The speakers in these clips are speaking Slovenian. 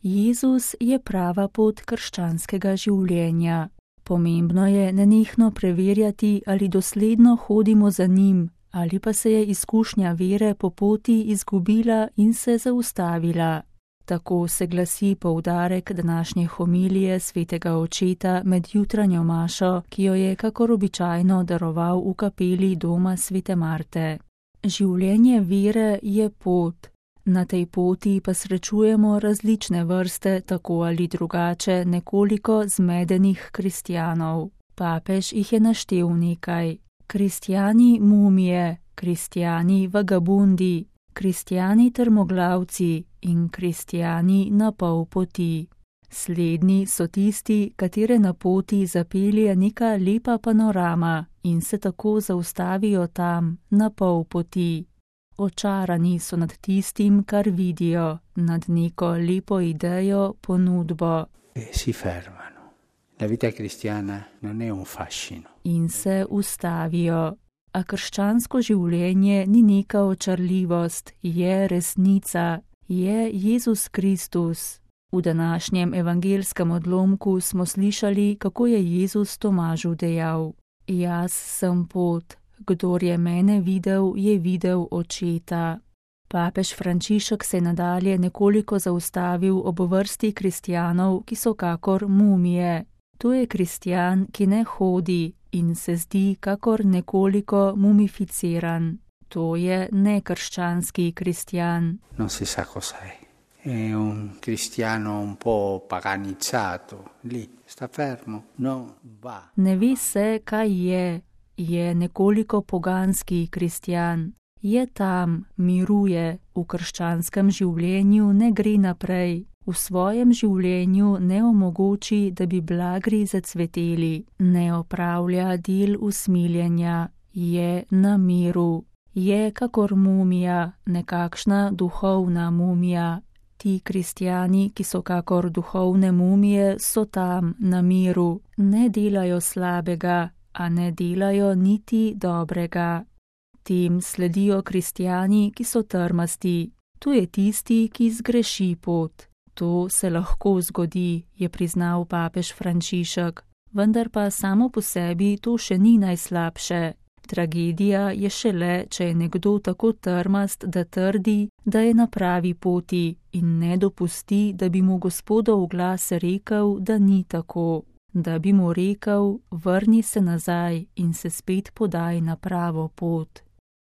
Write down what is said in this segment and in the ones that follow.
Jezus je prava pot krščanskega življenja. Pomembno je nenehno preverjati, ali dosledno hodimo za njim, ali pa se je izkušnja vere po poti izgubila in se zaustavila. Tako se glasi poudarek današnje homilije svetega očeta med jutranjo mašo, ki jo je kakor običajno daroval v kapeli doma svete Marte. Življenje vere je pot. Na tej poti pa srečujemo različne vrste, tako ali drugače, nekoliko zmedenih kristjanov. Papež jih je naštel nekaj. Kristjani mumije, kristjani vagabundi, kristjani trmoglavci in kristjani na pol poti. Slednji so tisti, katere na poti zapelje neka lepa panorama in se tako zaustavijo tam, na pol poti. Očarani so nad tistim, kar vidijo, nad neko lepo idejo, ponudbo. Si fermano. La vita cristiana non è un fascino. In se ustavijo. A krščansko življenje ni neka očarljivost, je resnica, je Jezus Kristus. V današnjem evangelskem odlomku smo slišali, kako je Jezus Tomažu dejal: Jaz sem pot. Kdor je mene videl, je videl Očeta. Papež Frančišek se je nadalje nekoliko zaustavil ob vrsti kristjanov, ki so kakor mumije. To je kristjan, ki ne hodi in se zdi kakor nekoliko mumificiran. To je nekrščanski kristjan. Non si sa cos'è. È un cristiano un po' paganizzato. Lì, sta fermo, non va. Ne ve se, kaj je. Je nekoliko poganski kristjan. Je tam, miruje, v krščanskem življenju ne gre naprej, v svojem življenju ne omogoči, da bi blagri zacveteli, ne opravlja del usmiljenja, je na miru, je kakor mumija, nekakšna duhovna mumija. Ti kristjani, ki so kakor duhovne mumije, so tam, na miru, ne delajo slabega, a ne delajo niti dobrega. Tem sledijo kristjani, ki so trmasti. To je tisti, ki zgreši pot. To se lahko zgodi, je priznal papež Frančišek, vendar pa samo po sebi to še ni najslabše. Tragedija je šele, če je nekdo tako trmast, da trdi, da je na pravi poti in ne dopusti, da bi mu Gospodov glas rekel, da ni tako. Da bi mu rekel, vrni se nazaj in se spet podaj na pravo pot.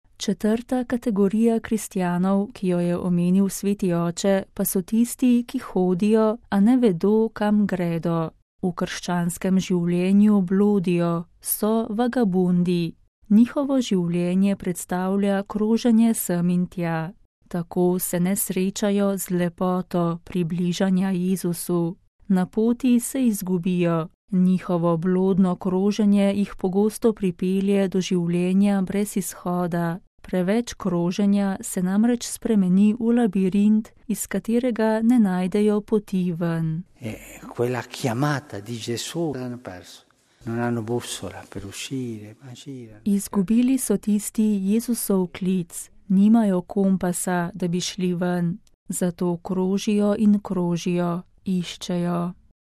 Četrta kategorija kristjanov, ki jo je omenil sveti oče, pa so tisti, ki hodijo, a ne vedo, kam gredo. V krščanskem življenju blodijo, so vagabundi. Njihovo življenje predstavlja kroženje sem in tja. Tako se ne srečajo z lepoto približanja Jezusu. Na poti se izgubijo. Njihovo blodno kroženje jih pogosto pripelje do življenja brez izhoda. Preveč kroženja se namreč spremeni v labirint, iz katerega ne najdejo poti ven. Quella chiamata di Gesù l'hanno perso. Non hanno bussola per uscire, ma girano. Izgubili so tisti Jezusov klic, nimajo kompasa, da bi šli ven. Zato krožijo in krožijo, iščejo.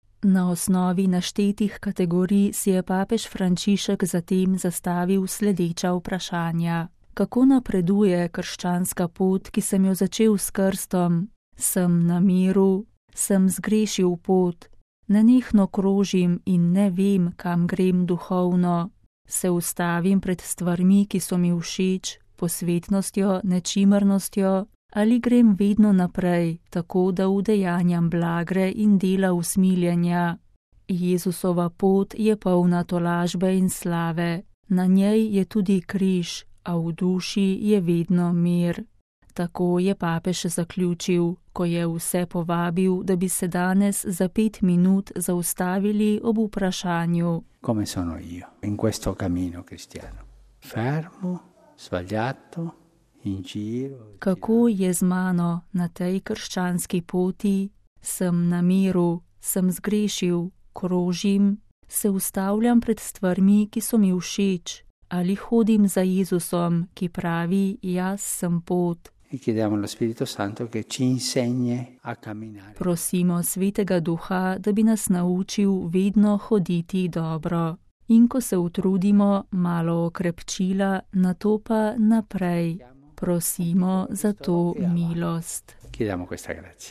Na osnovi naštetih kategorij si je papež Frančišek zatem zastavil sledeča vprašanja. Kako napreduje krščanska pot, ki sem jo začel s krstom? Sem na miru, sem zgrešil pot, nenehno krožim in ne vem, kam grem duhovno. Se ustavim pred stvarmi, ki so mi všeč, posvetnostjo, nečimrnostjo, ali grem vedno naprej, tako da udejanjam blagre in dela usmiljenja. Jezusova pot je polna tolažbe in slave, na njej je tudi križ, a v duši je vedno mir. Tako je papež zaključil, ko je vse povabil, da bi se danes za 5 minut zaustavili ob vprašanju. Come sono io in questo cammino cristiano? Fermo, sbagliato, in giro. Kako je z mano na tej krščanski poti? Sem na miru, sem zgrešil, krožim, se ustavljam pred stvarmi, ki so mi všeč, ali hodim za Jezusom, ki pravi, jaz sem pot. e chiediamo allo Spirito Santo che ci insegni a camminare. Prosimo Svetega Duha, da bi nas naučil vedno hoditi dobro. In ko se utrudimo, malo okrepčila, nato pa naprej. Prosimo za to milost. Chiediamo questa grazia.